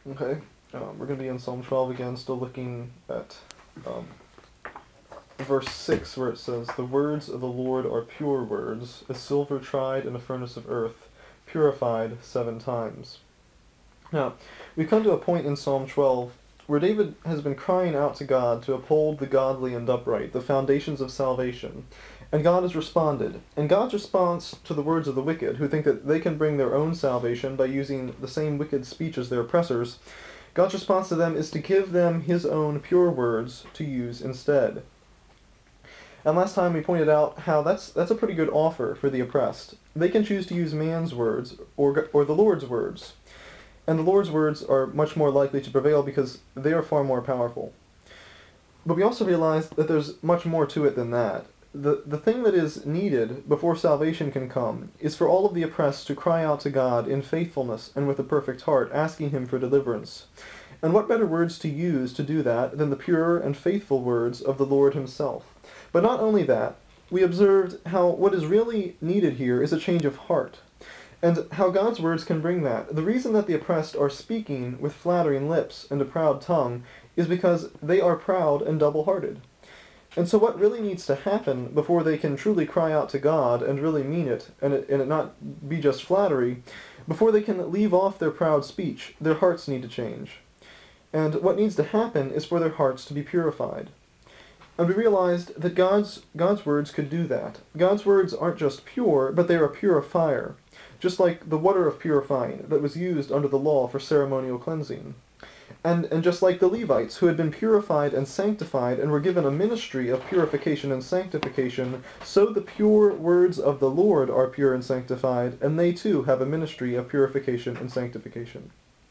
Okay, we're going to be in Psalm 12 again, still looking at um, verse 6, where it says, "The words of the Lord are pure words, as silver tried in a furnace of earth, purified 7 times." Now, we come to a point in Psalm 12 where David has been crying out to God to uphold the godly and upright, the foundations of salvation. And God has responded. And God's response to the words of the wicked, who think that they can bring their own salvation by using the same wicked speech as their oppressors, God's response to them is to give them his own pure words to use instead. And last time we pointed out how that's a pretty good offer for the oppressed. They can choose to use man's words or the Lord's words. And the Lord's words are much more likely to prevail because they are far more powerful. But we also realize that there's much more to it than that. The thing that is needed before salvation can come is for all of the oppressed to cry out to God in faithfulness and with a perfect heart, asking him for deliverance. And what better words to use to do that than the pure and faithful words of the Lord himself? But not only that, we observed how what is really needed here is a change of heart, and how God's words can bring that. The reason that the oppressed are speaking with flattering lips and a proud tongue is because they are proud and double-hearted. And so what really needs to happen before they can truly cry out to God and really mean it, and it not be just flattery, before they can leave off their proud speech, their hearts need to change. And what needs to happen is for their hearts to be purified. And we realized that God's words could do that. God's words aren't just pure, but they are a purifier, just like the water of purifying that was used under the law for ceremonial cleansing. And just like the Levites, who had been purified and sanctified and were given a ministry of purification and sanctification, so the pure words of the Lord are pure and sanctified, and they too have a ministry of purification and sanctification.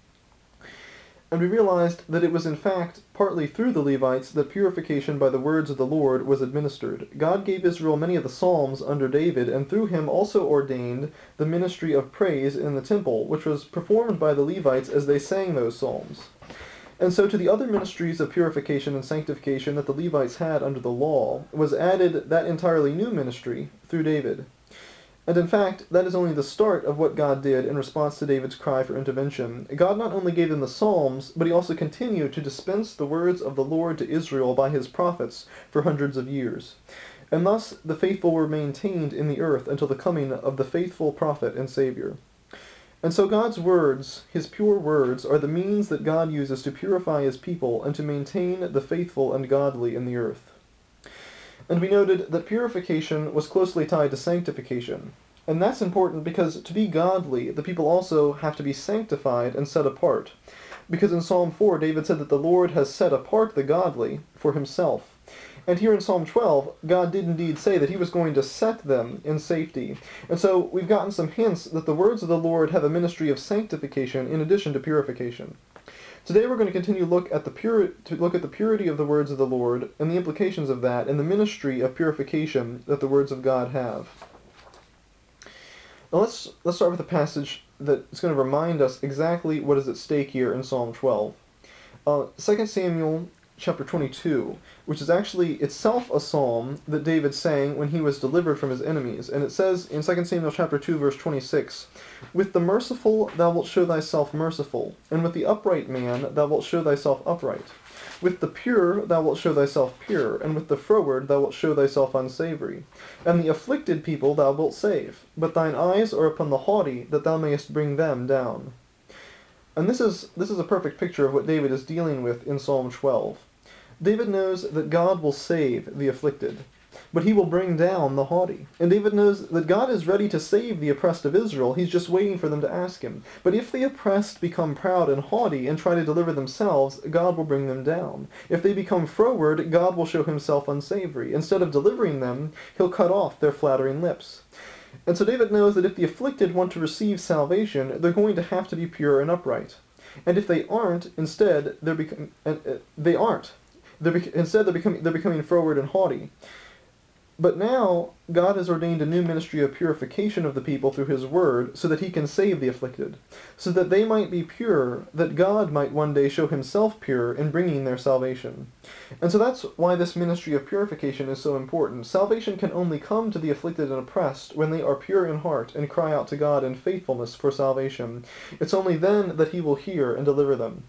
And we realized that it was in fact partly through the Levites that purification by the words of the Lord was administered. God gave Israel many of the psalms under David, and through him also ordained the ministry of praise in the temple, which was performed by the Levites as they sang those psalms. And so to the other ministries of purification and sanctification that the Levites had under the law was added that entirely new ministry through David. And in fact, that is only the start of what God did in response to David's cry for intervention. God not only gave them the Psalms, but he also continued to dispense the words of the Lord to Israel by his prophets for hundreds of years. And thus the faithful were maintained in the earth until the coming of the faithful prophet and Savior. And so God's words, his pure words, are the means that God uses to purify his people and to maintain the faithful and godly in the earth. And we noted that purification was closely tied to sanctification. And that's important because to be godly, the people also have to be sanctified and set apart. Because in Psalm 4, David said that the Lord has set apart the godly for himself. And here in Psalm 12, God did indeed say that he was going to set them in safety. And so we've gotten some hints that the words of the Lord have a ministry of sanctification in addition to purification. Today we're going to continue to look at the purity of the words of the Lord and the implications of that and the ministry of purification that the words of God have. Now let's start with a passage that is going to remind us exactly what is at stake here in Psalm 12. 2 Samuel chapter 22, which is actually itself a psalm that David sang when he was delivered from his enemies. And it says in 2 Samuel chapter 2, verse 26, "With the merciful thou wilt show thyself merciful, and with the upright man thou wilt show thyself upright. With the pure thou wilt show thyself pure, and with the froward thou wilt show thyself unsavory. And the afflicted people thou wilt save, but thine eyes are upon the haughty, that thou mayest bring them down." And this is a perfect picture of what David is dealing with in Psalm 12. David knows that God will save the afflicted, but he will bring down the haughty. And David knows that God is ready to save the oppressed of Israel. He's just waiting for them to ask him. But if the oppressed become proud and haughty and try to deliver themselves, God will bring them down. If they become froward, God will show himself unsavory. Instead of delivering them, he'll cut off their flattering lips. And so David knows that if the afflicted want to receive salvation, they're going to have to be pure and upright. And if they aren't, instead they're becoming froward and haughty. But now, God has ordained a new ministry of purification of the people through his word, so that he can save the afflicted, so that they might be pure, that God might one day show himself pure in bringing their salvation. And so that's why this ministry of purification is so important. Salvation can only come to the afflicted and oppressed when they are pure in heart and cry out to God in faithfulness for salvation. It's only then that he will hear and deliver them.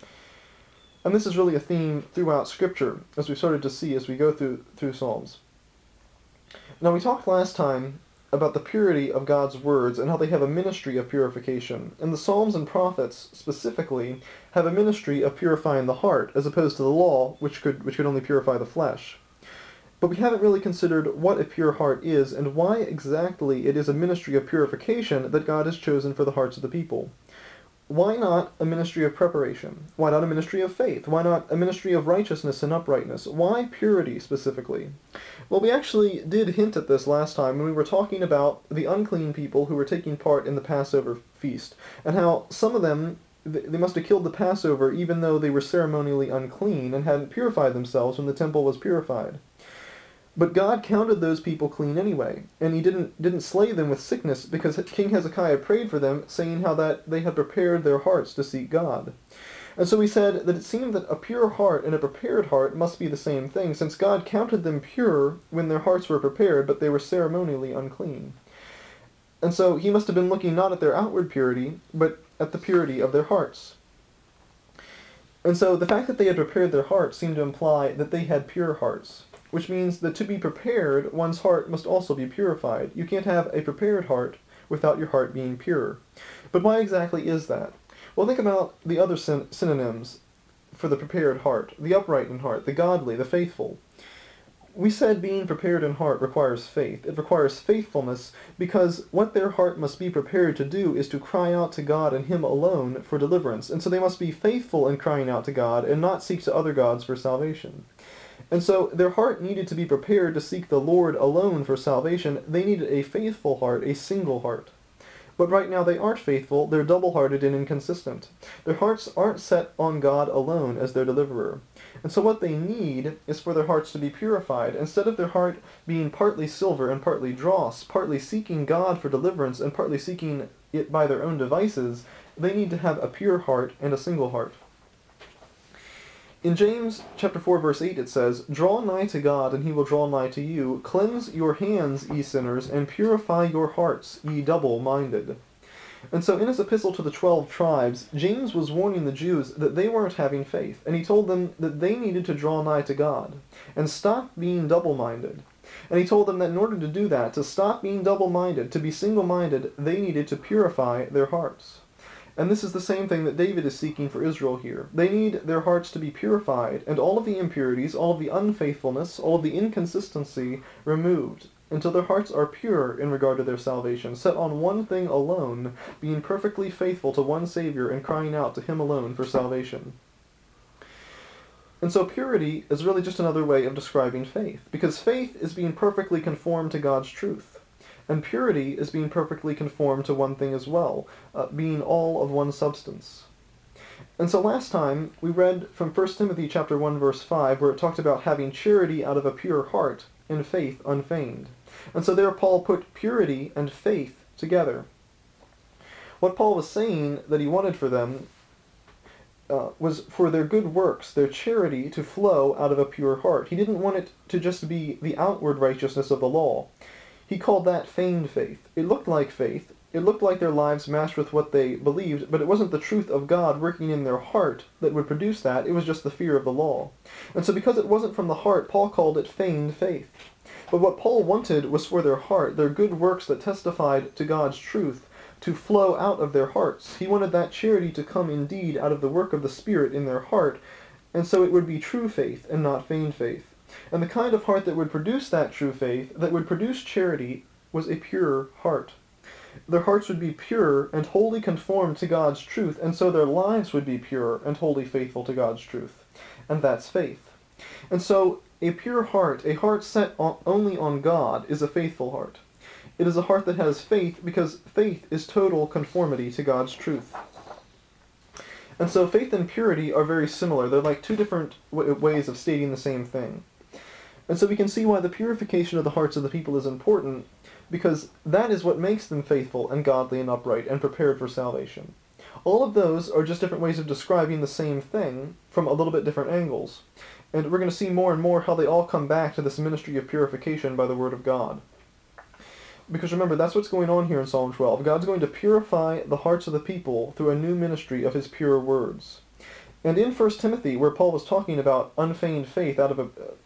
And this is really a theme throughout Scripture, as we started to see as we go through Psalms. Now, we talked last time about the purity of God's words and how they have a ministry of purification. And the Psalms and prophets, specifically, have a ministry of purifying the heart, as opposed to the law, which could only purify the flesh. But we haven't really considered what a pure heart is, and why exactly it is a ministry of purification that God has chosen for the hearts of the people. Why not a ministry of preparation? Why not a ministry of faith? Why not a ministry of righteousness and uprightness? Why purity specifically? Well, we actually did hint at this last time when we were talking about the unclean people who were taking part in the Passover feast, and how some of them, they must have killed the Passover even though they were ceremonially unclean and hadn't purified themselves when the temple was purified. But God counted those people clean anyway, and he didn't slay them with sickness because King Hezekiah prayed for them, saying how that they had prepared their hearts to seek God. And so we said that it seemed that a pure heart and a prepared heart must be the same thing, since God counted them pure when their hearts were prepared, but they were ceremonially unclean. And so he must have been looking not at their outward purity, but at the purity of their hearts. And so the fact that they had prepared their hearts seemed to imply that they had pure hearts, which means that to be prepared, one's heart must also be purified. You can't have a prepared heart without your heart being pure. But why exactly is that? Well, think about the other synonyms for the prepared heart: the upright in heart, the godly, the faithful. We said being prepared in heart requires faith. It requires faithfulness because what their heart must be prepared to do is to cry out to God and Him alone for deliverance. And so they must be faithful in crying out to God and not seek to other gods for salvation. And so their heart needed to be prepared to seek the Lord alone for salvation. They needed a faithful heart, a single heart. But right now they aren't faithful, they're double-hearted and inconsistent. Their hearts aren't set on God alone as their deliverer. And so what they need is for their hearts to be purified. Instead of their heart being partly silver and partly dross, partly seeking God for deliverance and partly seeking it by their own devices, they need to have a pure heart and a single heart. In James chapter 4, verse 8 it says, "Draw nigh to God, and he will draw nigh to you. Cleanse your hands, ye sinners, and purify your hearts, ye double-minded." And so in his epistle to the 12 tribes, James was warning the Jews that they weren't having faith, and he told them that they needed to draw nigh to God, and stop being double-minded. And he told them that in order to do that, to stop being double-minded, to be single-minded, they needed to purify their hearts. And this is the same thing that David is seeking for Israel here. They need their hearts to be purified, and all of the impurities, all of the unfaithfulness, all of the inconsistency removed, until their hearts are pure in regard to their salvation, set on one thing alone, being perfectly faithful to one Savior and crying out to Him alone for salvation. And so purity is really just another way of describing faith, because faith is being perfectly conformed to God's truth. And purity is being perfectly conformed to one thing as well, being all of one substance. And so last time, we read from 1 Timothy chapter 1, verse 5, where it talked about having charity out of a pure heart, and faith unfeigned. And so there Paul put purity and faith together. What Paul was saying that he wanted for them was for their good works, their charity, to flow out of a pure heart. He didn't want it to just be the outward righteousness of the law. He called that feigned faith. It looked like faith. It looked like their lives matched with what they believed, but it wasn't the truth of God working in their heart that would produce that. It was just the fear of the law. And so because it wasn't from the heart, Paul called it feigned faith. But what Paul wanted was for their heart, their good works that testified to God's truth, to flow out of their hearts. He wanted that charity to come indeed out of the work of the Spirit in their heart, and so it would be true faith and not feigned faith. And the kind of heart that would produce that true faith, that would produce charity, was a pure heart. Their hearts would be pure and wholly conformed to God's truth, and so their lives would be pure and wholly faithful to God's truth. And that's faith. And so a pure heart, a heart set only on God, is a faithful heart. It is a heart that has faith because faith is total conformity to God's truth. And so faith and purity are very similar. They're like two different ways of stating the same thing. And so we can see why the purification of the hearts of the people is important, because that is what makes them faithful and godly and upright and prepared for salvation. All of those are just different ways of describing the same thing from a little bit different angles. And we're going to see more and more how they all come back to this ministry of purification by the Word of God. Because remember, that's what's going on here in Psalm 12. God's going to purify the hearts of the people through a new ministry of his pure words. And in 1 Timothy, where Paul was talking about unfeigned faith out of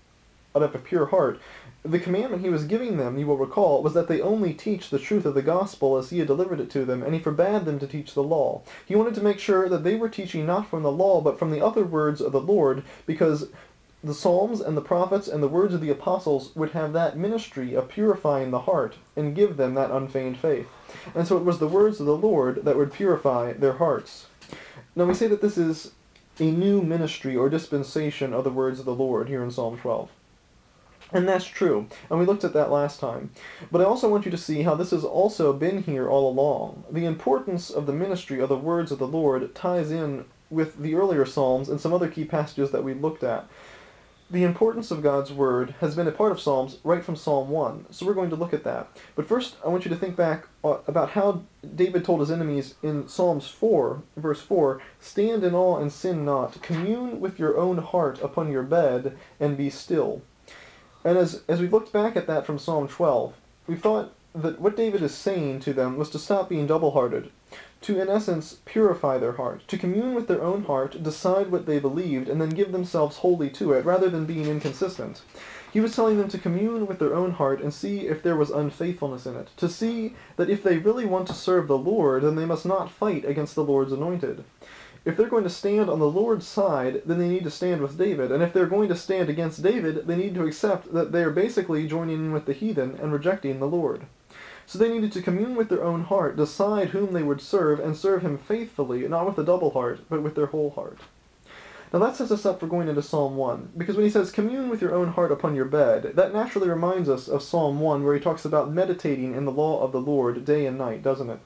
a pure heart, the commandment he was giving them, you will recall, was that they only teach the truth of the gospel as he had delivered it to them, and he forbade them to teach the law. He wanted to make sure that they were teaching not from the law, but from the other words of the Lord, because the Psalms and the prophets and the words of the apostles would have that ministry of purifying the heart and give them that unfeigned faith. And so it was the words of the Lord that would purify their hearts. Now we say that this is a new ministry or dispensation of the words of the Lord here in Psalm 12. And that's true, and we looked at that last time. But I also want you to see how this has also been here all along. The importance of the ministry of the words of the Lord ties in with the earlier Psalms and some other key passages that we looked at. The importance of God's Word has been a part of Psalms right from Psalm 1, so we're going to look at that. But first, I want you to think back about how David told his enemies in Psalms 4, verse 4, "Stand in awe and sin not, commune with your own heart upon your bed, and be still." And as we've looked back at that from Psalm 12, we thought that what David is saying to them was to stop being double-hearted, to, in essence, purify their heart, to commune with their own heart, decide what they believed, and then give themselves wholly to it, rather than being inconsistent. He was telling them to commune with their own heart and see if there was unfaithfulness in it, to see that if they really want to serve the Lord, then they must not fight against the Lord's anointed. If they're going to stand on the Lord's side, then they need to stand with David. And if they're going to stand against David, they need to accept that they are basically joining in with the heathen and rejecting the Lord. So they needed to commune with their own heart, decide whom they would serve, and serve him faithfully, not with a double heart, but with their whole heart. Now that sets us up for going into Psalm 1, because when he says, "Commune with your own heart upon your bed," that naturally reminds us of Psalm 1, where he talks about meditating in the law of the Lord day and night, doesn't it?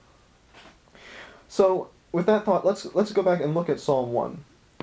So, with that thought, let's go back and look at Psalm 1.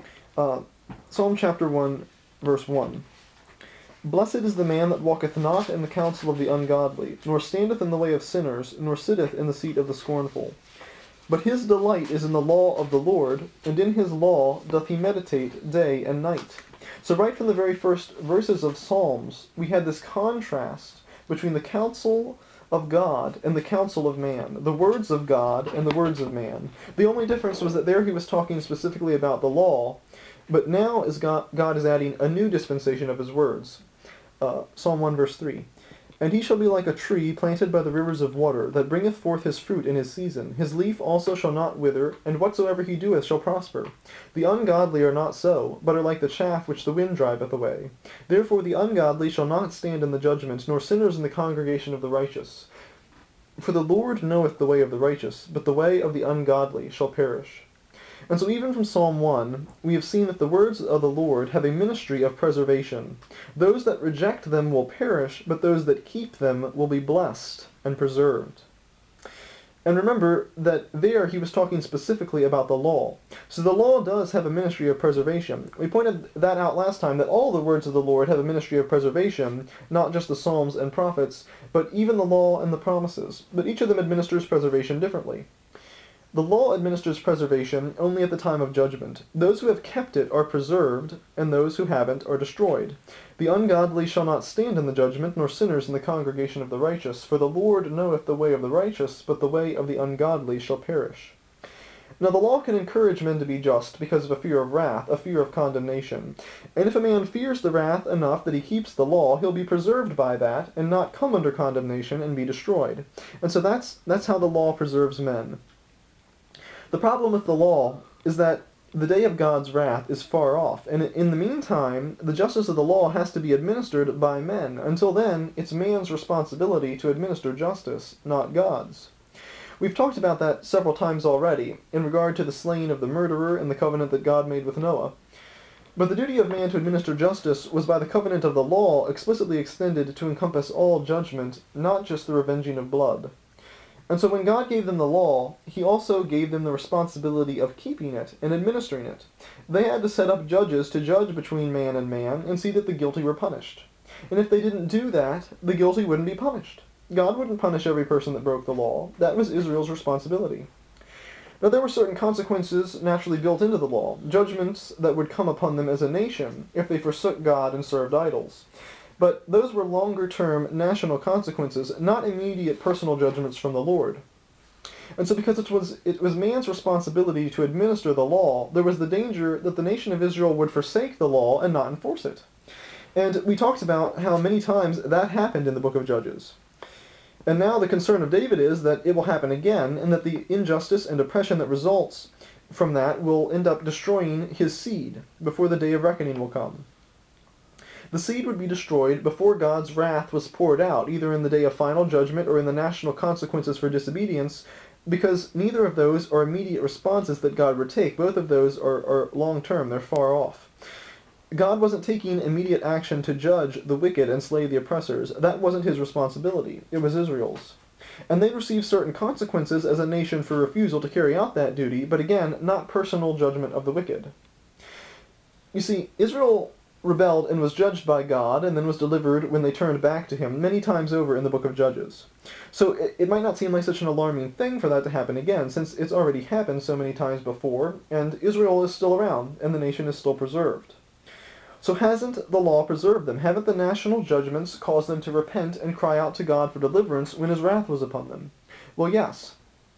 Psalm chapter 1, verse 1. "Blessed is the man that walketh not in the counsel of the ungodly, nor standeth in the way of sinners, nor sitteth in the seat of the scornful. But his delight is in the law of the Lord, and in his law doth he meditate day and night." So right from the very first verses of Psalms, we had this contrast between the counsel of God and the counsel of man, the words of God and the words of man. The only difference was that there he was talking specifically about the law, but now God is adding a new dispensation of his words. Psalm 1 verse 3. "And he shall be like a tree planted by the rivers of water, that bringeth forth his fruit in his season. His leaf also shall not wither, and whatsoever he doeth shall prosper. The ungodly are not so, but are like the chaff which the wind driveth away. Therefore the ungodly shall not stand in the judgment, nor sinners in the congregation of the righteous. For the Lord knoweth the way of the righteous, but the way of the ungodly shall perish." And so even from Psalm 1, we have seen that the words of the Lord have a ministry of preservation. Those that reject them will perish, but those that keep them will be blessed and preserved. And remember that there he was talking specifically about the law. So the law does have a ministry of preservation. We pointed that out last time, that all the words of the Lord have a ministry of preservation, not just the Psalms and prophets, but even the law and the promises. But each of them administers preservation differently. The law administers preservation only at the time of judgment. Those who have kept it are preserved, and those who haven't are destroyed. The ungodly shall not stand in the judgment, nor sinners in the congregation of the righteous. For the Lord knoweth the way of the righteous, but the way of the ungodly shall perish. Now the law can encourage men to be just because of a fear of wrath, a fear of condemnation. And if a man fears the wrath enough that he keeps the law, he'll be preserved by that, and not come under condemnation and be destroyed. And so that's how the law preserves men. The problem with the law is that the day of God's wrath is far off, and in the meantime, the justice of the law has to be administered by men. Until then, it's man's responsibility to administer justice, not God's. We've talked about that several times already, in regard to the slaying of the murderer and the covenant that God made with Noah. But the duty of man to administer justice was by the covenant of the law explicitly extended to encompass all judgment, not just the revenging of blood. And so when God gave them the law, he also gave them the responsibility of keeping it and administering it. They had to set up judges to judge between man and see that the guilty were punished. And if they didn't do that, the guilty wouldn't be punished. God wouldn't punish every person that broke the law. That was Israel's responsibility. Now, there were certain consequences naturally built into the law, judgments that would come upon them as a nation if they forsook God and served idols. But those were longer-term national consequences, not immediate personal judgments from the Lord. And so because it was man's responsibility to administer the law, there was the danger that the nation of Israel would forsake the law and not enforce it. And we talked about how many times that happened in the book of Judges. And now the concern of David is that it will happen again, and that the injustice and oppression that results from that will end up destroying his seed before the day of reckoning will come. The seed would be destroyed before God's wrath was poured out, either in the day of final judgment or in the national consequences for disobedience, because neither of those are immediate responses that God would take. Both of those are long-term, they're far off. God wasn't taking immediate action to judge the wicked and slay the oppressors. That wasn't his responsibility. It was Israel's. And they received certain consequences as a nation for refusal to carry out that duty, but again, not personal judgment of the wicked. You see, Israel rebelled and was judged by God, and then was delivered when they turned back to him many times over in the book of Judges. So it might not seem like such an alarming thing for that to happen again, since it's already happened so many times before, and Israel is still around, and the nation is still preserved. So hasn't the law preserved them? Haven't the national judgments caused them to repent and cry out to God for deliverance when his wrath was upon them? Well, yes.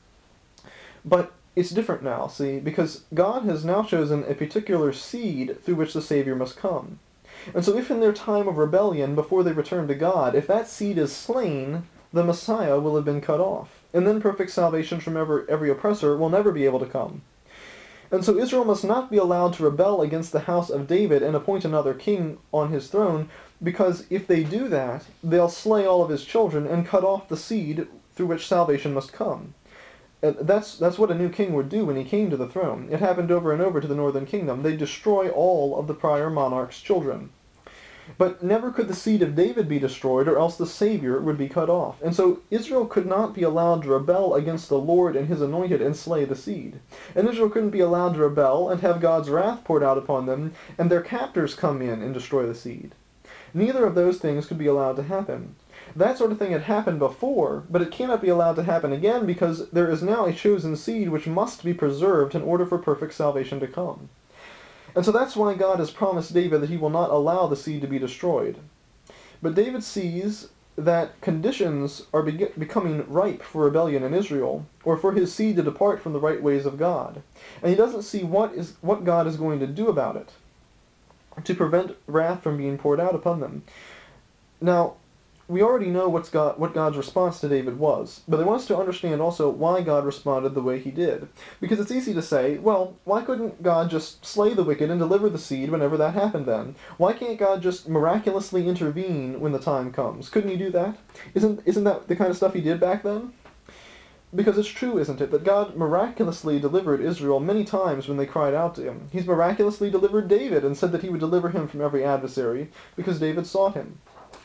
But it's different now, see, because God has now chosen a particular seed through which the Savior must come. And so if in their time of rebellion, before they return to God, if that seed is slain, the Messiah will have been cut off. And then perfect salvation from every oppressor will never be able to come. And so Israel must not be allowed to rebel against the house of David and appoint another king on his throne, because if they do that, they'll slay all of his children and cut off the seed through which salvation must come. That's what a new king would do when he came to the throne. It happened over and over to the northern kingdom. They'd destroy all of the prior monarch's children. But never could the seed of David be destroyed, or else the Savior would be cut off. And so Israel could not be allowed to rebel against the Lord and his anointed and slay the seed. And Israel couldn't be allowed to rebel and have God's wrath poured out upon them, and their captors come in and destroy the seed. Neither of those things could be allowed to happen. That sort of thing had happened before, but it cannot be allowed to happen again, because there is now a chosen seed which must be preserved in order for perfect salvation to come. And so that's why God has promised David that he will not allow the seed to be destroyed. But David sees that conditions are becoming ripe for rebellion in Israel, or for his seed to depart from the right ways of God. And he doesn't see what God is going to do about it, to prevent wrath from being poured out upon them. Now, we already know what God's response to David was, but I want us to understand also why God responded the way he did. Because it's easy to say, well, why couldn't God just slay the wicked and deliver the seed whenever that happened then? Why can't God just miraculously intervene when the time comes? Couldn't he do that? Isn't that the kind of stuff he did back then? Because it's true, isn't it, that God miraculously delivered Israel many times when they cried out to him. He's miraculously delivered David and said that he would deliver him from every adversary because David sought him.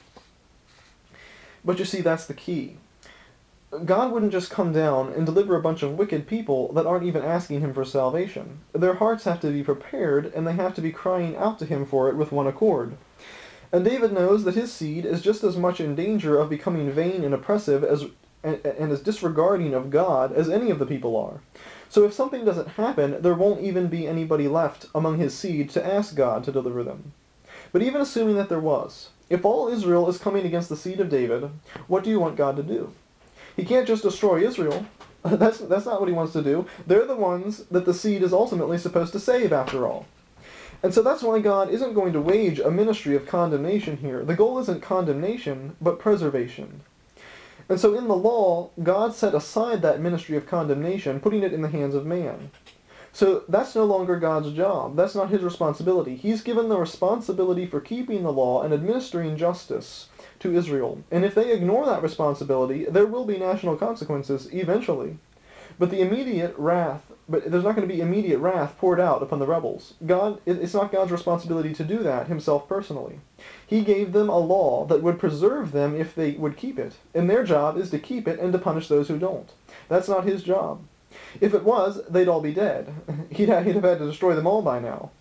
But you see, that's the key. God wouldn't just come down and deliver a bunch of wicked people that aren't even asking him for salvation. Their hearts have to be prepared, and they have to be crying out to him for it with one accord. And David knows that his seed is just as much in danger of becoming vain and oppressive and as disregarding of God as any of the people are. So if something doesn't happen, there won't even be anybody left among his seed to ask God to deliver them. But even assuming that there was, if all Israel is coming against the seed of David, what do you want God to do? He can't just destroy Israel. That's not what he wants to do. They're the ones that the seed is ultimately supposed to save, after all. And so that's why God isn't going to wage a ministry of condemnation here. The goal isn't condemnation, but preservation. And so in the law, God set aside that ministry of condemnation, putting it in the hands of man. So that's no longer God's job. That's not his responsibility. He's given the responsibility for keeping the law and administering justice to Israel. And if they ignore that responsibility, there will be national consequences eventually. But there's not going to be immediate wrath poured out upon the rebels. It's not God's responsibility to do that himself personally. He gave them a law that would preserve them if they would keep it. And their job is to keep it and to punish those who don't. That's not his job. If it was, they'd all be dead. He'd have had to destroy them all by now.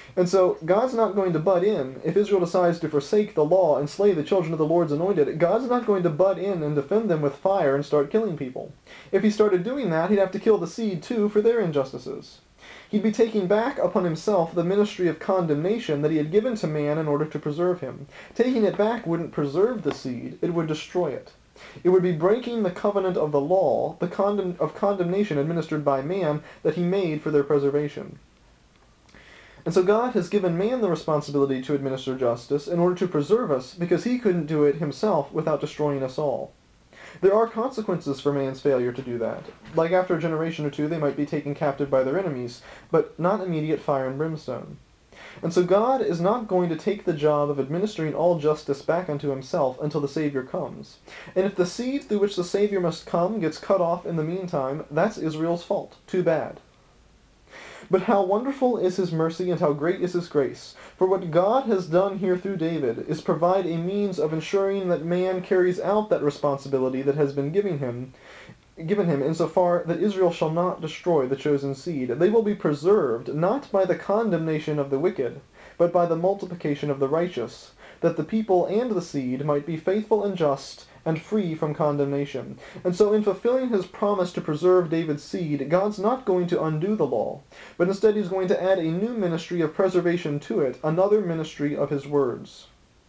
And so God's not going to butt in. If Israel decides to forsake the law and slay the children of the Lord's anointed, God's not going to butt in and defend them with fire and start killing people. If he started doing that, he'd have to kill the seed too for their injustices. He'd be taking back upon himself the ministry of condemnation that he had given to man in order to preserve him. Taking it back wouldn't preserve the seed, it would destroy it. It would be breaking the covenant of the law, of condemnation administered by man that he made for their preservation. And so God has given man the responsibility to administer justice in order to preserve us, because he couldn't do it himself without destroying us all. There are consequences for man's failure to do that. Like after a generation or two, they might be taken captive by their enemies, but not immediate fire and brimstone. And so God is not going to take the job of administering all justice back unto himself until the Savior comes. And if the seed through which the Savior must come gets cut off in the meantime, that's Israel's fault. Too bad. But how wonderful is his mercy and how great is his grace. For what God has done here through David is provide a means of ensuring that man carries out that responsibility that has been given him insofar that Israel shall not destroy the chosen seed. They will be preserved not by the condemnation of the wicked, but by the multiplication of the righteous, that the people and the seed might be faithful and just, and free from condemnation. And so in fulfilling his promise to preserve David's seed, God's not going to undo the law, but instead he's going to add a new ministry of preservation to it, another ministry of his words.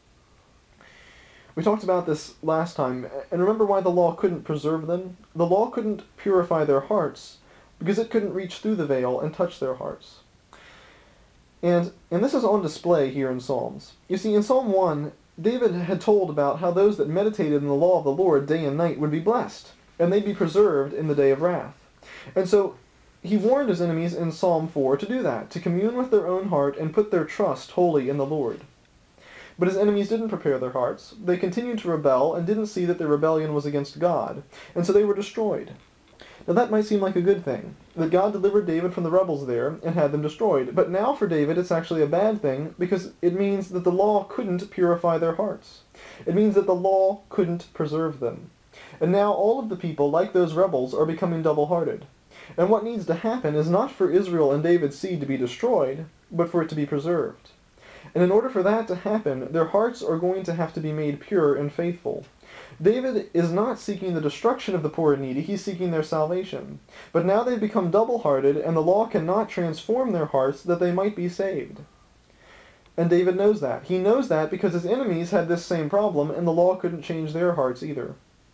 We talked about this last time, and remember why the law couldn't preserve them? The law couldn't purify their hearts, because it couldn't reach through the veil and touch their hearts. And this is on display here in Psalms. You see, in Psalm 1, David had told about how those that meditated in the law of the Lord day and night would be blessed, and they'd be preserved in the day of wrath. And so he warned his enemies in Psalm 4 to do that, to commune with their own heart and put their trust wholly in the Lord. But his enemies didn't prepare their hearts. They continued to rebel and didn't see that their rebellion was against God, and so they were destroyed. Now that might seem like a good thing, that God delivered David from the rebels there and had them destroyed. But now for David it's actually a bad thing, because it means that the law couldn't purify their hearts. It means that the law couldn't preserve them. And now all of the people, like those rebels, are becoming double-hearted. And what needs to happen is not for Israel and David's seed to be destroyed, but for it to be preserved. And in order for that to happen, their hearts are going to have to be made pure and faithful. David is not seeking the destruction of the poor and needy, he's seeking their salvation. But now they've become double-hearted, and the law cannot transform their hearts that they might be saved. And David knows that. He knows that because his enemies had this same problem, and the law couldn't change their hearts either.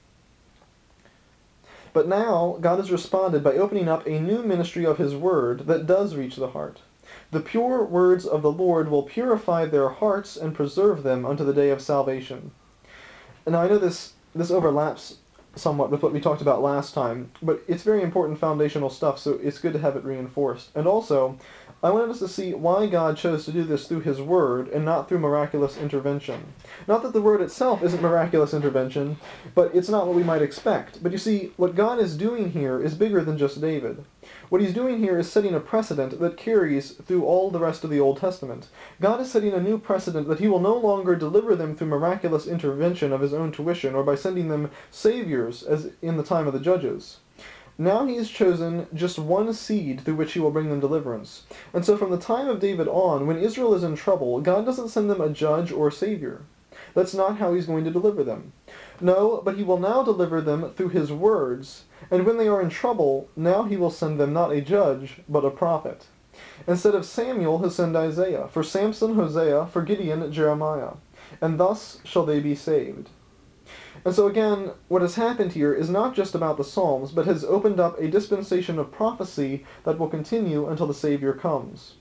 But now, God has responded by opening up a new ministry of his word that does reach the heart. The pure words of the Lord will purify their hearts and preserve them unto the day of salvation. And now I know this overlaps somewhat with what we talked about last time, but it's very important foundational stuff, so it's good to have it reinforced. And also, I wanted us to see why God chose to do this through his word and not through miraculous intervention. Not that the word itself isn't miraculous intervention, but it's not what we might expect. But you see, what God is doing here is bigger than just David. What he's doing here is setting a precedent that carries through all the rest of the Old Testament. God is setting a new precedent that he will no longer deliver them through miraculous intervention of his own tuition or by sending them saviors as in the time of the judges. Now he has chosen just one seed through which he will bring them deliverance. And so from the time of David on, when Israel is in trouble, God doesn't send them a judge or a savior. That's not how he's going to deliver them. No, but he will now deliver them through his words, and when they are in trouble, now he will send them not a judge, but a prophet. Instead of Samuel, he'll send Isaiah, for Samson, Hosea, for Gideon, Jeremiah. And thus shall they be saved. And so again, what has happened here is not just about the Psalms, but has opened up a dispensation of prophecy that will continue until the Savior comes.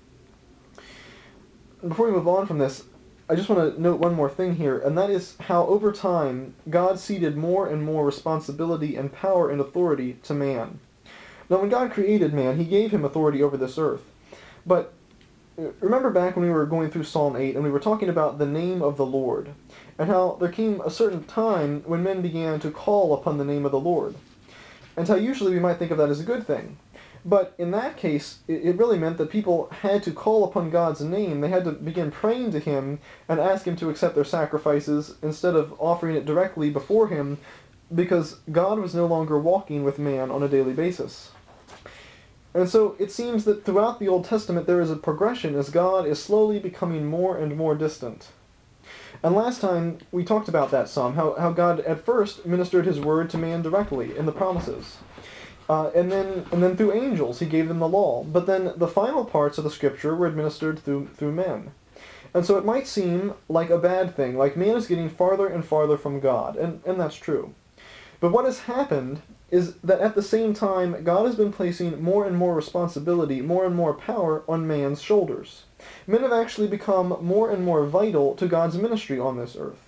Before we move on from this, I just want to note one more thing here, and that is how over time God ceded more and more responsibility and power and authority to man. Now when God created man, he gave him authority over this earth. But remember back when we were going through Psalm 8 and we were talking about the name of the Lord, and how there came a certain time when men began to call upon the name of the Lord, and how usually we might think of that as a good thing. But in that case, it really meant that people had to call upon God's name. They had to begin praying to him and ask him to accept their sacrifices instead of offering it directly before him, because God was no longer walking with man on a daily basis. And so it seems that throughout the Old Testament there is a progression as God is slowly becoming more and more distant. And last time we talked about that some, how God at first ministered his word to man directly in the promises. And then through angels he gave them the law. But then the final parts of the scripture were administered through men. And so it might seem like a bad thing, like man is getting farther and farther from God, and that's true. But what has happened is that at the same time, God has been placing more and more responsibility, more and more power on man's shoulders. Men have actually become more and more vital to God's ministry on this earth.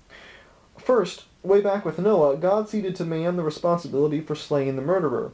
First, way back with Noah, God ceded to man the responsibility for slaying the murderer.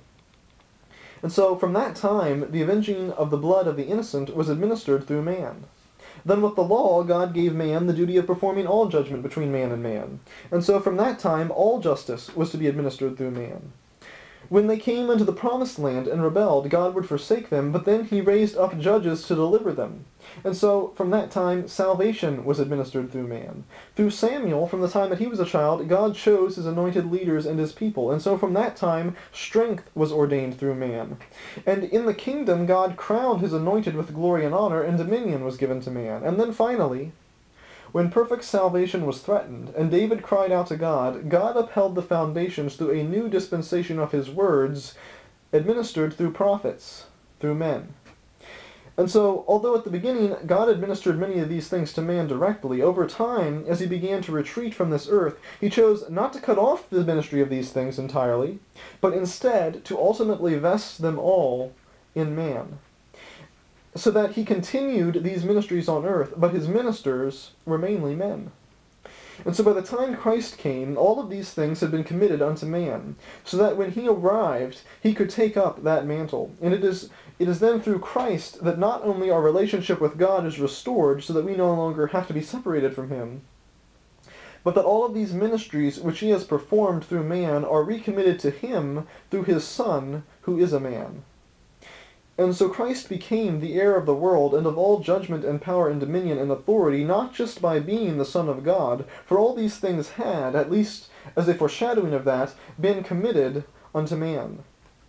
And so from that time, the avenging of the blood of the innocent was administered through man. Then with the law, God gave man the duty of performing all judgment between man and man. And so from that time, all justice was to be administered through man. When they came into the promised land and rebelled, God would forsake them, but then he raised up judges to deliver them. And so, from that time, salvation was administered through man. Through Samuel, from the time that he was a child, God chose his anointed leaders and his people. And so from that time, strength was ordained through man. And in the kingdom, God crowned his anointed with glory and honor, and dominion was given to man. And then finally, when perfect salvation was threatened, and David cried out to God, God upheld the foundations through a new dispensation of his words, administered through prophets, through men. And so, although at the beginning God administered many of these things to man directly, over time, as he began to retreat from this earth, he chose not to cut off the ministry of these things entirely, but instead to ultimately vest them all in man. So that he continued these ministries on earth, but his ministers were mainly men. And so by the time Christ came, all of these things had been committed unto man, so that when he arrived, he could take up that mantle. And it is then through Christ that not only our relationship with God is restored, so that we no longer have to be separated from him, but that all of these ministries which he has performed through man are recommitted to him through his Son, who is a man. And so Christ became the heir of the world and of all judgment and power and dominion and authority, not just by being the Son of God, for all these things had, at least as a foreshadowing of that, been committed unto man.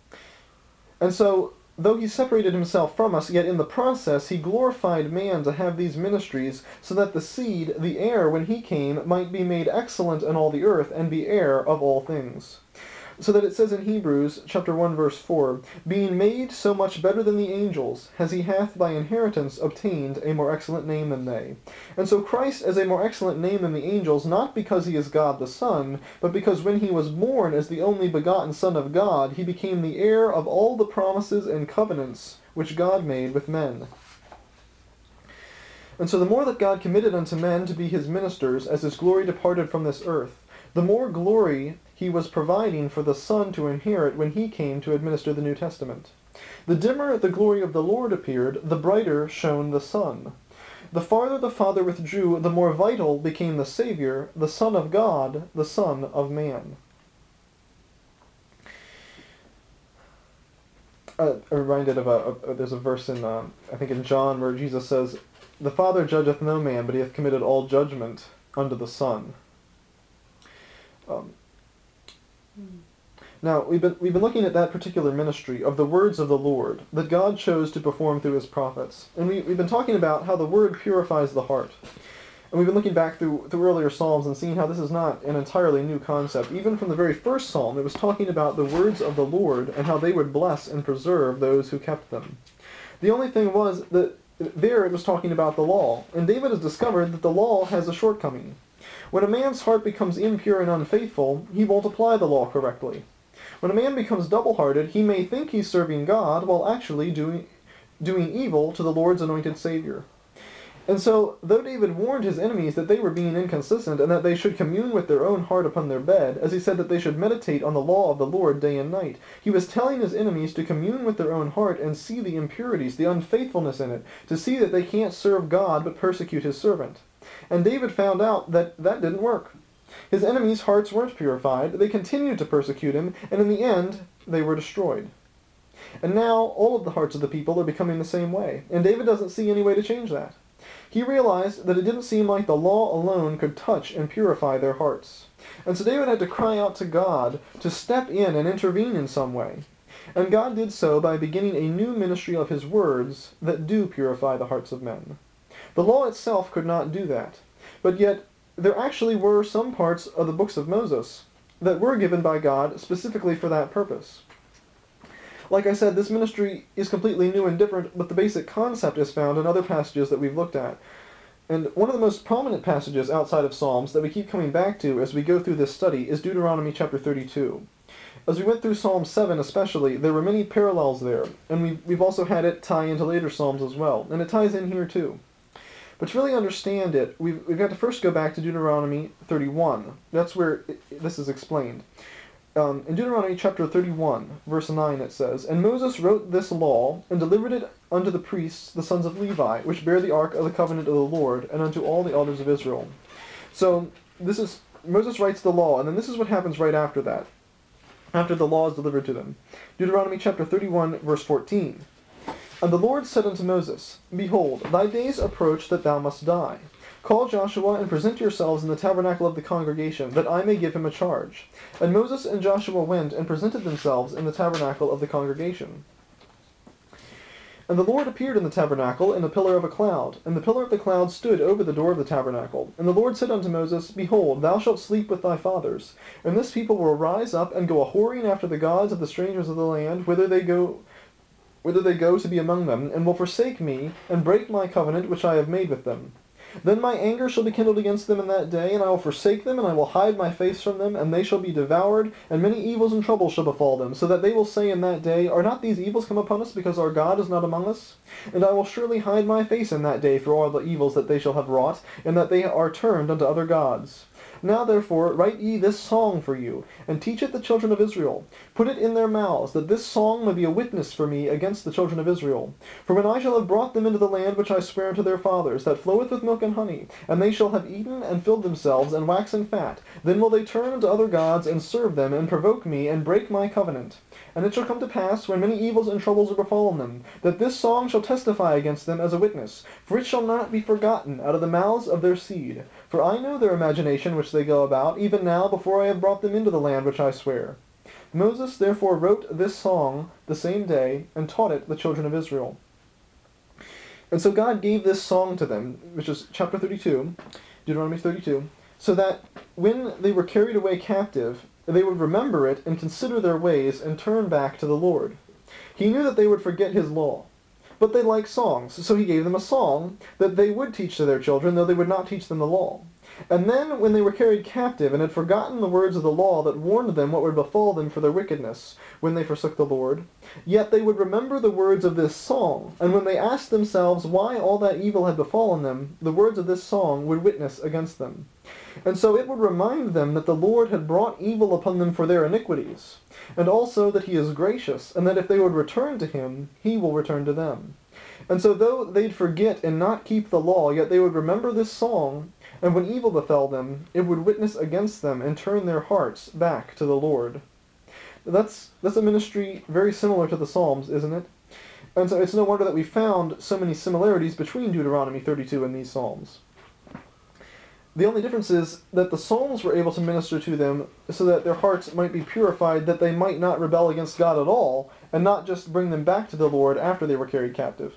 And so, though he separated himself from us, yet in the process he glorified man to have these ministries, so that the seed, the heir, when he came, might be made excellent in all the earth, and be heir of all things. So that it says in Hebrews chapter 1 verse 4, being made so much better than the angels, as he hath by inheritance obtained a more excellent name than they. And so Christ as a more excellent name than the angels, not because he is God the Son, but because when he was born as the only begotten Son of God, he became the heir of all the promises and covenants which God made with men. And so the more that God committed unto men to be his ministers, as his glory departed from this earth, the more glory he was providing for the Son to inherit when he came to administer the New Testament. The dimmer the glory of the Lord appeared, the brighter shone the sun. The farther the Father withdrew, the more vital became the Savior, the Son of God, the Son of I'm reminded of there's a verse in, I think in John, where Jesus says, the Father judgeth no man, but he hath committed all judgment unto the Son. Now, we've been looking at that particular ministry of the words of the Lord that God chose to perform through his prophets. And we've been talking about how the word purifies the heart. And we've been looking back through earlier Psalms and seeing how this is not an entirely new concept. Even from the very first Psalm, it was talking about the words of the Lord and how they would bless and preserve those who kept them. The only thing was that there it was talking about the law. And David has discovered that the law has a shortcoming. When a man's heart becomes impure and unfaithful, he won't apply the law correctly. When a man becomes double-hearted, he may think he's serving God while actually doing evil to the Lord's anointed Savior. And so, though David warned his enemies that they were being inconsistent and that they should commune with their own heart upon their bed, as he said that they should meditate on the law of the Lord day and night, he was telling his enemies to commune with their own heart and see the impurities, the unfaithfulness in it, to see that they can't serve God but persecute his servant. And David found out that that didn't work. His enemies' hearts weren't purified, they continued to persecute him, and in the end, they were destroyed. And now, all of the hearts of the people are becoming the same way, and David doesn't see any way to change that. He realized that it didn't seem like the law alone could touch and purify their hearts. And so David had to cry out to God to step in and intervene in some way. And God did so by beginning a new ministry of his words that do purify the hearts of men. The law itself could not do that, but yet there actually were some parts of the books of Moses that were given by God specifically for that purpose. Like I said, this ministry is completely new and different, but the basic concept is found in other passages that we've looked at. And one of the most prominent passages outside of Psalms that we keep coming back to as we go through this study is Deuteronomy chapter 32. As we went through Psalm 7 especially, there were many parallels there, and we've also had it tie into later Psalms as well, and it ties in here too. But to really understand it, we've got to first go back to Deuteronomy 31. That's where this is explained. In Deuteronomy chapter 31, verse 9, it says, "And Moses wrote this law, and delivered it unto the priests, the sons of Levi, which bear the ark of the covenant of the Lord, and unto all the elders of Israel." So, Moses writes the law, and then this is what happens right after that, after the law is delivered to them. Deuteronomy chapter 31, verse 14. "And the Lord said unto Moses, Behold, thy days approach that thou must die. Call Joshua, and present yourselves in the tabernacle of the congregation, that I may give him a charge. And Moses and Joshua went and presented themselves in the tabernacle of the congregation. And the Lord appeared in the tabernacle in a pillar of a cloud, and the pillar of the cloud stood over the door of the tabernacle. And the Lord said unto Moses, Behold, thou shalt sleep with thy fathers, and this people will rise up and go a-whoring after the gods of the strangers of the land, whither they go to be among them, and will forsake me, and break my covenant which I have made with them. Then my anger shall be kindled against them in that day, and I will forsake them, and I will hide my face from them, and they shall be devoured, and many evils and troubles shall befall them, so that they will say in that day, Are not these evils come upon us, because our God is not among us? And I will surely hide my face in that day for all the evils that they shall have wrought, and that they are turned unto other gods. Now therefore write ye this song for you, and teach it the children of Israel. Put it in their mouths, that this song may be a witness for me against the children of Israel. For when I shall have brought them into the land which I swear unto their fathers, that floweth with milk and honey, and they shall have eaten and filled themselves, and waxen fat, then will they turn unto other gods, and serve them, and provoke me, and break my covenant. And it shall come to pass, when many evils and troubles are befallen them, that this song shall testify against them as a witness, for it shall not be forgotten out of the mouths of their seed. For I know their imagination which they go about, even now, before I have brought them into the land which I swear. Moses therefore wrote this song the same day, and taught it the children of Israel. And so God gave this song to them, which is chapter 32, Deuteronomy 32, so that when they were carried away captive, they would remember it and consider their ways and turn back to the Lord. He knew that they would forget his law, but they like songs, so he gave them a song that they would teach to their children, though they would not teach them the law. And then, when they were carried captive and had forgotten the words of the law that warned them what would befall them for their wickedness, when they forsook the Lord, yet they would remember the words of this song, and when they asked themselves why all that evil had befallen them, the words of this song would witness against them. And so it would remind them that the Lord had brought evil upon them for their iniquities, and also that he is gracious, and that if they would return to him, he will return to them. And so though they'd forget and not keep the law, yet they would remember this song, and when evil befell them, it would witness against them and turn their hearts back to the Lord. That's a ministry very similar to the Psalms, isn't it? And so it's no wonder that we found so many similarities between Deuteronomy 32 and these Psalms. The only difference is that the Psalms were able to minister to them so that their hearts might be purified, that they might not rebel against God at all, and not just bring them back to the Lord after they were carried captive.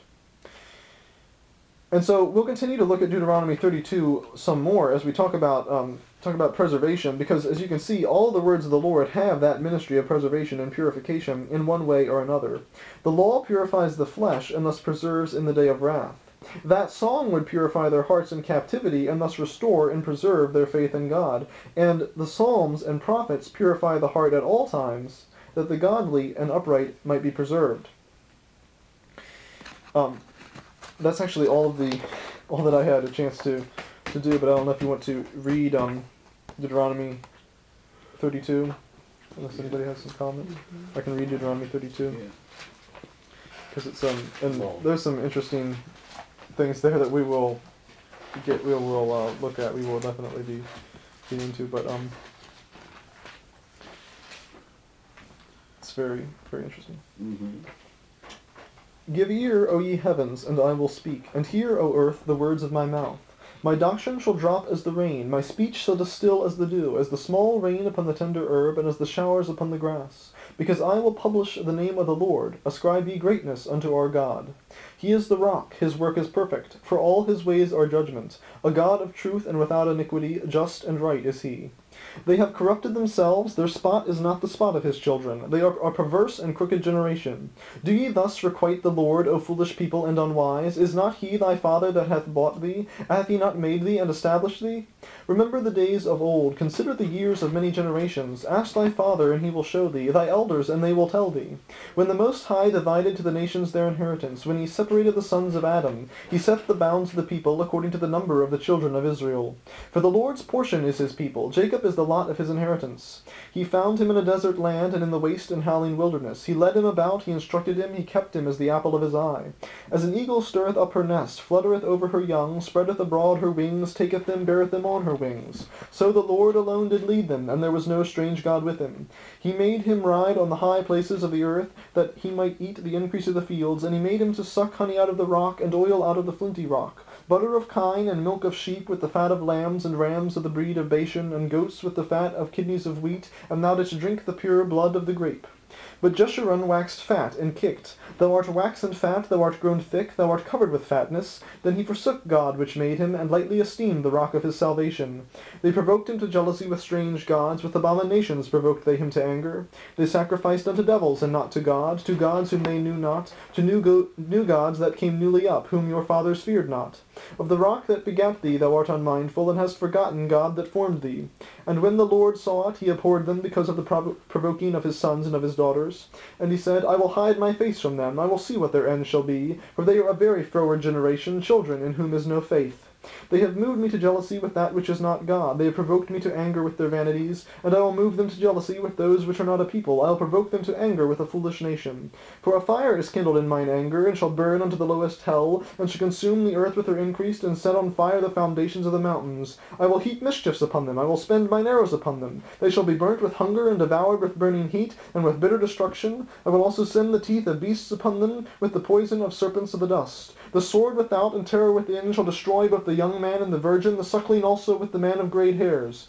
And so we'll continue to look at Deuteronomy 32 some more as we talk about preservation, because as you can see, all the words of the Lord have that ministry of preservation and purification in one way or another. The law purifies the flesh and thus preserves in the day of wrath. That song would purify their hearts in captivity and thus restore and preserve their faith in God. And the Psalms and prophets purify the heart at all times, that the godly and upright might be preserved. That's actually all that I had a chance to do, but I don't know if you want to read Deuteronomy 32, unless anybody has some comments. I can read Deuteronomy 32. Because it's there's some interesting things there that we will look at. We will definitely be into, but it's very, very interesting. Mm-hmm. Give ear, O ye heavens, and I will speak, and hear, O earth, the words of my mouth. My doctrine shall drop as the rain, my speech shall distill as the dew, as the small rain upon the tender herb, and as the showers upon the grass. Because I will publish the name of the Lord, ascribe ye greatness unto our God. He is the rock, his work is perfect, for all his ways are judgment. A God of truth and without iniquity, just and right is he. They have corrupted themselves, their spot is not the spot of his children. They are a perverse and crooked generation. Do ye thus requite the Lord, O foolish people and unwise? Is not he thy father that hath bought thee? Hath he not made thee and established thee? Remember the days of old, consider the years of many generations. Ask thy father, and he will show thee, thy elders, and they will tell thee. When the Most High divided to the nations their inheritance, when he separated the sons of Adam, he set the bounds of the people according to the number of the children of Israel. For the Lord's portion is his people, Jacob is the lot of his inheritance. He found him in a desert land, and in the waste and howling wilderness. He led him about, he instructed him, he kept him as the apple of his eye. As an eagle stirreth up her nest, fluttereth over her young, spreadeth abroad her wings, taketh them, beareth them on her wings. So the Lord alone did lead them, and there was no strange God with him. He made him ride on the high places of the earth, that he might eat the increase of the fields, and he made him to suck honey out of the rock, and oil out of the flinty rock. Butter of kine, and milk of sheep, with the fat of lambs, and rams of the breed of Bashan, and goats with the fat of kidneys of wheat, and thou didst drink the pure blood of the grape. But Jeshurun waxed fat, and kicked. Thou art waxen fat, thou art grown thick, thou art covered with fatness. Then he forsook God which made him, and lightly esteemed the rock of his salvation. They provoked him to jealousy with strange gods, with abominations provoked they him to anger. They sacrificed unto devils, and not to gods whom they knew not, to new gods that came newly up, whom your fathers feared not. Of the rock that begat thee thou art unmindful, and hast forgotten God that formed thee. And when the Lord saw it, he abhorred them because of the provoking of his sons and of his daughters. And he said, I will hide my face from them, I will see what their end shall be, for they are a very froward generation, children in whom is no faith. They have moved me to jealousy with that which is not God. They have provoked me to anger with their vanities, and I will move them to jealousy with those which are not a people. I will provoke them to anger with a foolish nation. For a fire is kindled in mine anger, and shall burn unto the lowest hell, and shall consume the earth with her increase, and set on fire the foundations of the mountains. I will heap mischiefs upon them, I will spend mine arrows upon them. They shall be burnt with hunger, and devoured with burning heat, and with bitter destruction. I will also send the teeth of beasts upon them, with the poison of serpents of the dust. The sword without and terror within shall destroy both the young man and the virgin, the suckling also with the man of great hairs.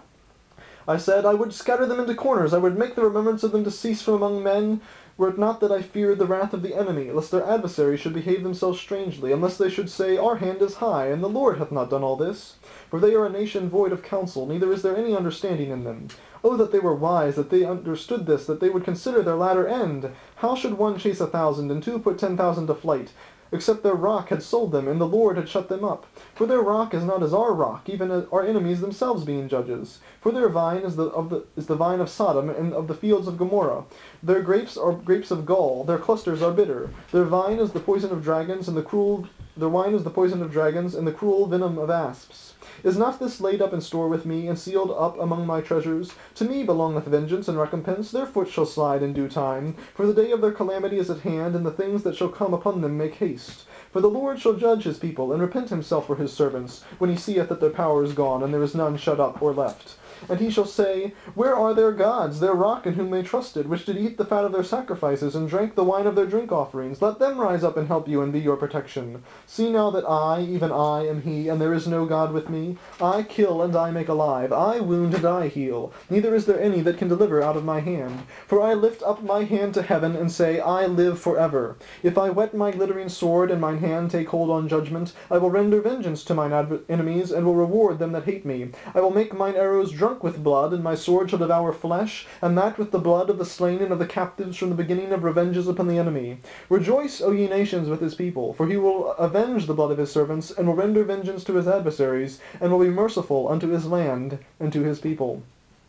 I said, I would scatter them into corners, I would make the remembrance of them to cease from among men, were it not that I feared the wrath of the enemy, lest their adversaries should behave themselves strangely, unless they should say, Our hand is high, and the Lord hath not done all this. For they are a nation void of counsel, neither is there any understanding in them. Oh, that they were wise, that they understood this, that they would consider their latter end! How should one chase 1,000, and two put 10,000 to flight? Except their rock had sold them, and the Lord had shut them up. For their rock is not as our rock, even as our enemies themselves being judges. For their vine is the vine of Sodom, and of the fields of Gomorrah. Their grapes are grapes of gall, their clusters are bitter. Their vine is the poison of dragons, and their wine is the poison of dragons, and the cruel venom of asps. Is not this laid up in store with me, and sealed up among my treasures? To me belongeth vengeance and recompense, their foot shall slide in due time. For the day of their calamity is at hand, and the things that shall come upon them make haste. For the Lord shall judge his people, and repent himself for his servants, when he seeth that their power is gone, and there is none shut up or left. And he shall say, Where are their gods, their rock in whom they trusted, which did eat the fat of their sacrifices, and drank the wine of their drink offerings? Let them rise up and help you, and be your protection. See now that I, even I, am he, and there is no God with me. I kill, and I make alive. I wound, and I heal. Neither is there any that can deliver out of my hand. For I lift up my hand to heaven, and say, I live forever. If I whet my glittering sword, and mine hand take hold on judgment, I will render vengeance to mine enemies, and will reward them that hate me. I will make mine arrows drunk with blood, and my sword shall devour flesh, and that with the blood of the slain and of the captives from the beginning of revenges upon the enemy. Rejoice, O ye nations, with his people, for he will avenge the blood of his servants, and will render vengeance to his adversaries, and will be merciful unto his land and to his people.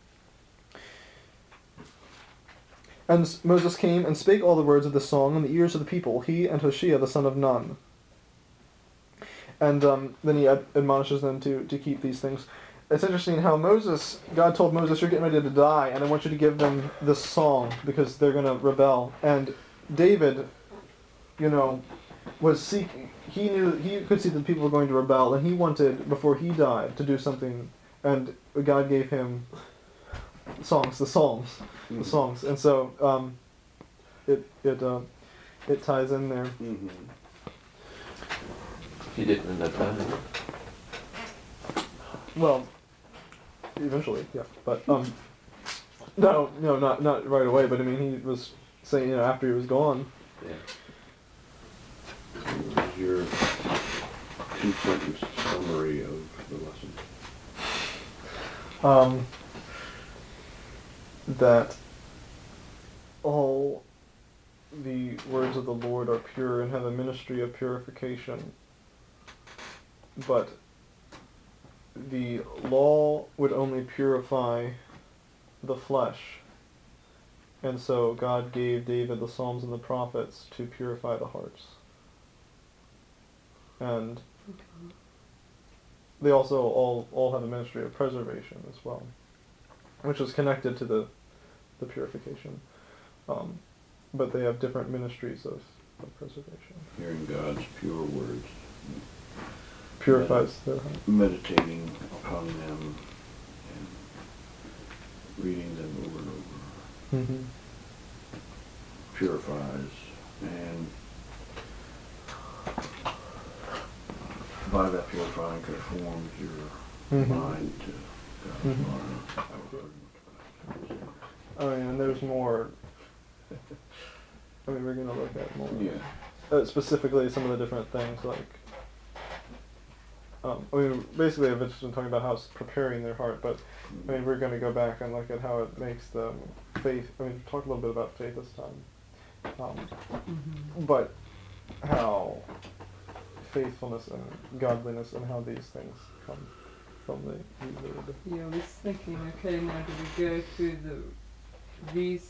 And Moses came and spake all the words of the song in the ears of the people, he and Hoshea the son of Nun. And then he admonishes them to keep these things. It's interesting how God told Moses, you're getting ready to die, and I want you to give them this song, because they're going to rebel. And David, was seeking, he could see that people were going to rebel, and he wanted, before he died, to do something, and God gave him the songs. And so, it ties in there. Mm-hmm. He didn't end up dying. Well, eventually, yeah. But No, not right away, but I mean, he was saying, after he was gone. Yeah. So what was your two-sentence summary of the lesson? That all the words of the Lord are pure and have a ministry of purification, but the law would only purify the flesh, and so God gave David the Psalms and the prophets to purify the hearts. And they also all have a ministry of preservation as well, which is connected to the purification. But they have different ministries of preservation. Hearing God's pure words. Purifies their heart. Meditating upon them and reading them over and over. Mm-hmm. Purifies, and by that purifying conforms your mind to God's mind. I mean, and there's more. I mean, we're going to look at more. Yeah. Specifically, some of the different things, like. I mean, basically, I've just been talking about how it's preparing their heart, but I mean, we're going to go back and look at how it makes them faith. I mean, talk a little bit about faith this time. But how faithfulness and godliness and how these things come from the word. Yeah, I was thinking, okay, now do we go through these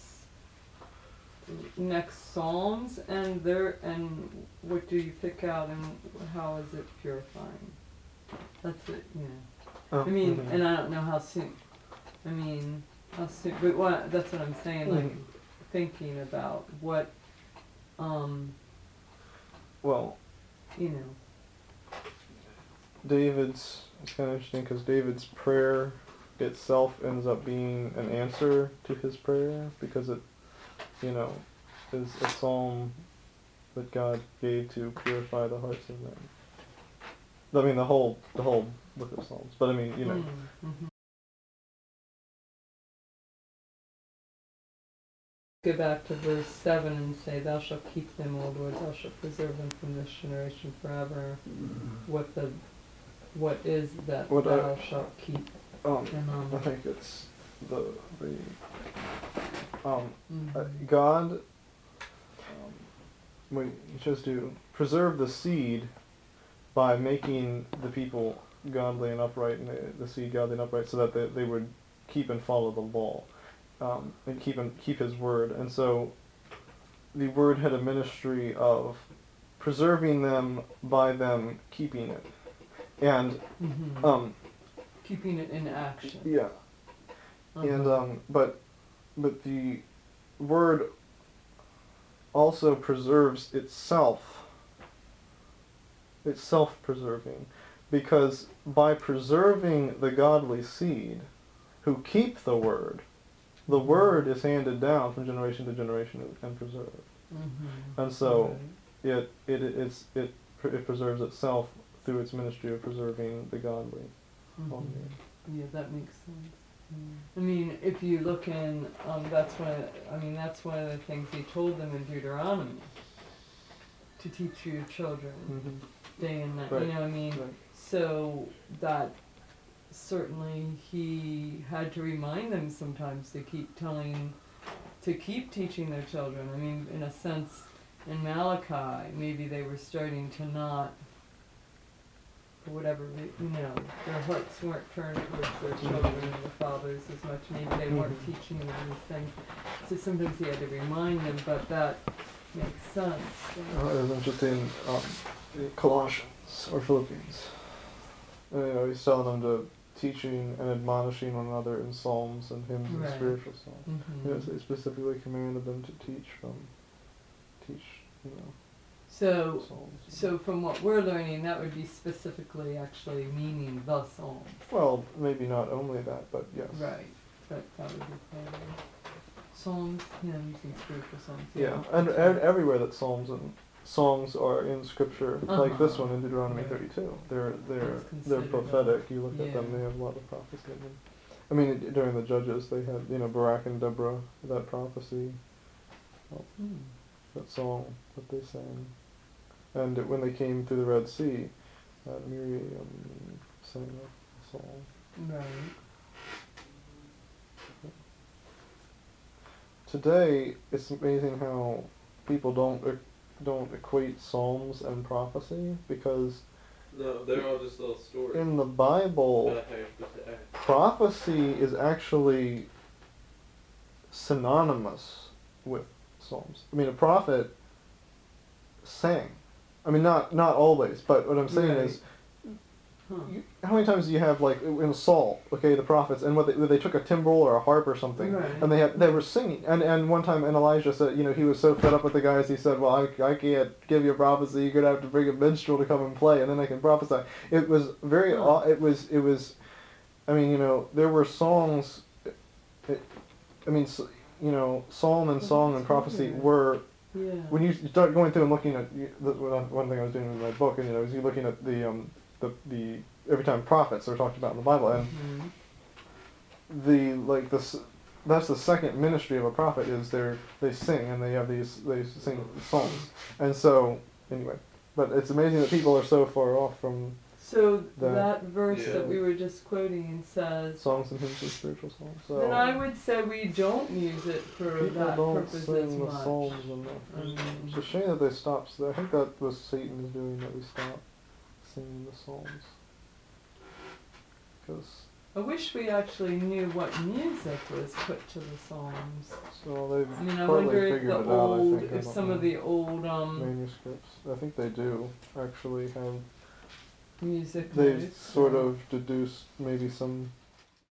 next Psalms and what do you pick out and how is it purifying? That's it, I mean, and I don't know how soon, but that's what I'm saying, like, thinking about what, well, David's, it's kind of interesting because David's prayer itself ends up being an answer to his prayer because it, is a psalm that God gave to purify the hearts of men. I mean, the whole book of Psalms, but I mean, Go back to verse 7 and say, "Thou shalt keep them, O Lord, thou shalt preserve them from this generation forever." What is that thou shalt keep? I think it's God. We just to preserve the seed by making the people godly and upright, and the seed godly and upright, so that they would keep and follow the law, and keep His word. And so, the word had a ministry of preserving them by them keeping it, and keeping it in action. Yeah. And but the word also preserves itself. It's self-preserving, because by preserving the godly seed who keep the word is handed down from generation to generation and preserved. And so it preserves itself through its ministry of preserving the godly. Yeah, that makes sense. I mean, if you look in, that's one of the things He told them in Deuteronomy, to teach your children day and night. Right. Right. So that certainly He had to remind them sometimes to keep teaching their children. I mean, in a sense, in Malachi, maybe they were starting to not, for whatever, their hearts weren't turned towards their children and their fathers as much. Maybe they weren't teaching them these things. So sometimes He had to remind them, but that makes sense. It was interesting, Colossians or Philippians. He's telling them to teaching and admonishing one another in psalms and hymns and spiritual songs. He specifically commanded them to teach, So from what we're learning, that would be specifically actually meaning the Psalms. Well, maybe not only that, but yes. Right, but that would be part of it. Psalms, hymns, and spiritual songs. Yeah, and everywhere that psalms and songs are in Scripture, like this one in Deuteronomy 32, they're prophetic. You look at them; they have a lot of prophecy in them. I I mean, during the Judges, they had, Barak and Deborah, that prophecy, Hmm. that song that they sang. And when they came through the Red Sea, Miriam sang a song. Right. Today, it's amazing how people don't equate Psalms and prophecy, because No, they're all just little stories. in the Bible, prophecy is actually synonymous with Psalms. I mean, a prophet sang. I mean, not always, but what I'm saying is, Huh. how many times do you have, like, in Saul, okay, the prophets, and they took a timbrel or a harp or something, Right. and they were singing, and one time, and Elijah said, he was so fed up with the guys, he said, well, I can't give you a prophecy, you're gonna have to bring a minstrel to come and play, and then I can prophesy. It was very, it was, I mean, there were songs, psalm and song and prophecy were, Yeah. when you start going through and looking at, one thing I was doing in my book, and, is you looking at the every time prophets are talked about in the Bible, and Mhm. that's the second ministry of a prophet, is they sing, and they sing songs, and so anyway, but it's amazing that people are so far off from So that- that verse Yeah. that we were just quoting says, songs and hymns and spiritual songs. So then I would say we don't use it for people that don't purpose as sing the much. psalms enough. Mm. It's a shame that they stopped. I think that was Satan's doing, that we stopped singing the psalms. Because I wish we actually knew what music was put to the Psalms. so they've I mean, I partly wonder if figured the it out. old, I think I if don't some know. of the old Manuscripts. I think they do actually have. music They've notes, sort of deduced maybe some